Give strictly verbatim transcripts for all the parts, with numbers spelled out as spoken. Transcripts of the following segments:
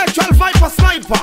Intellectual viper sniper.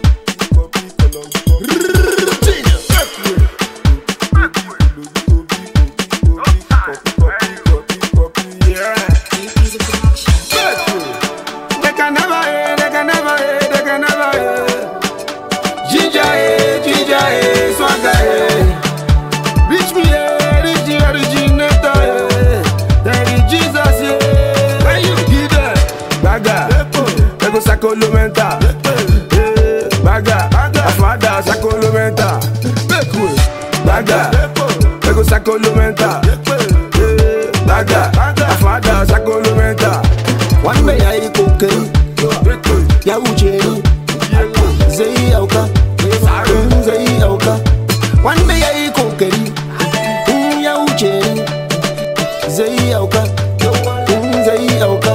They can never hear, they can never hear, they can never hear. Ginger, eh, ginger, eh, swagger, eh. Reach me, eh, reach the originator, eh. There is Jesus, eh. When you get there, Baga, they go Sacolomenta, eh, Baga, Afada, Sacolomenta, Baga, they go Sacolomenta, eh, Baga, Afada, Sacolomenta. One day I cook it, Yaucheri, Zay Auka, Zay Auka. One day I cook it, Yaucheri, Zay Auka, Zay Auka.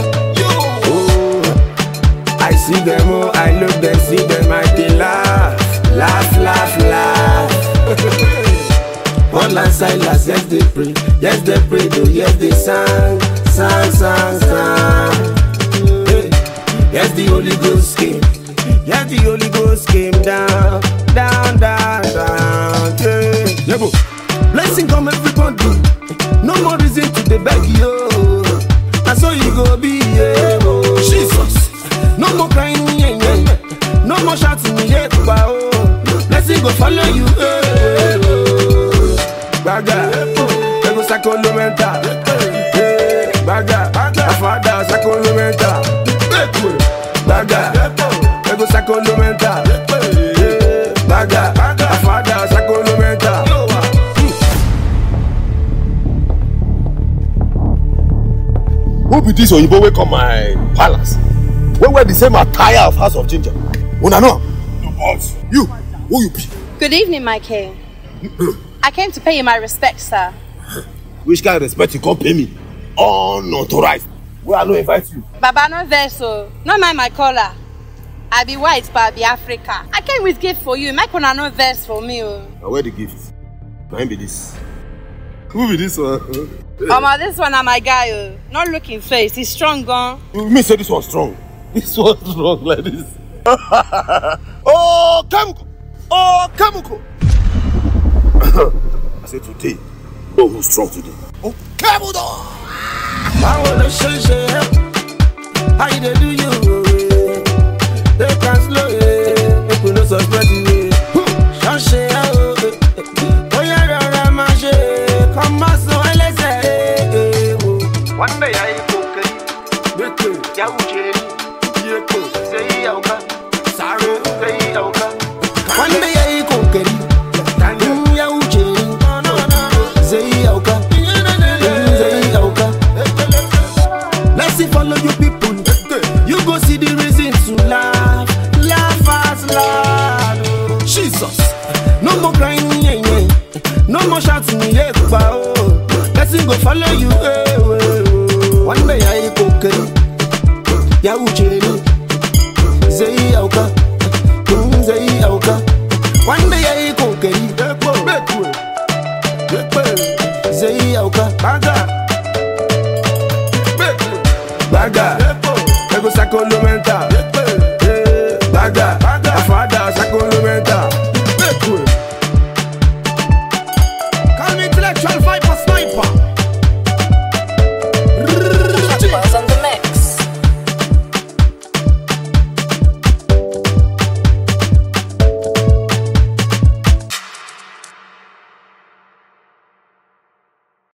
I see them, oh, I look them, see them, I they laugh, laugh, laugh, laugh. Paul and Silas, yes they pray, yes they pray, though, yes they sang, sang, sang, sang. Yes, the Holy Ghost came. Yes, the Holy Ghost came down, down, down, down. Yeah, yeah, bro. Blessing come everybody. No more reason to the beg you. That's how you go be. Yeah, bro. Jesus. No more crying, yeah, yeah. No more shouting, yeah, bro. Blessing go follow you. Yeah, bro. Baga, they go Sacolomenta. Baga, Afada, Sacolomenta. Baga, they go Sacolomenta. Baga, Afada, Sacolomenta. Who be this Oyibo wey come my palace? We wear the same attire of House of Ginger. Una know? No boss. You, who you be? Good evening, my king. I came to pay you my respect, sir. Which kind of respect you come pay me? Unauthorized. Where I no invite you. Baba, no verso. No mind my color. I be white, but I be Africa. I came with gift for you. Make one no verse for me. Oh. Now where the gift? Now be this. Who be this one? Mama, this one are my guy. Oh. Not looking face. He's strong, gone. You mean say this one strong? This one strong like this. Oh, Kemuko! Oh, Kemuko! I said today. Oh, who's strong today? Oh, Kemuko! I wanna show you how you do you. They can slow it, they could not suspect you. Show you, oh yeah, Ramache, come on, so let's say. One day I cook it, Yaucheri, say Yauka, Saru, say Yauka. One day I cook it, Yaucheri, Zay Auka, Zay Auka. Let's see, follow you people. You go see the reason to laugh, laugh as loud. Jesus, no more crying, yeah, yeah. No more shouting, yeah, oh. Let's see, go follow you. Eh, eh. One day I cook it, Yaucheri, Zay Auka, Zay Auka. One day I cook it, Zay Auka, Baga, Baga, they go Sacolomenta.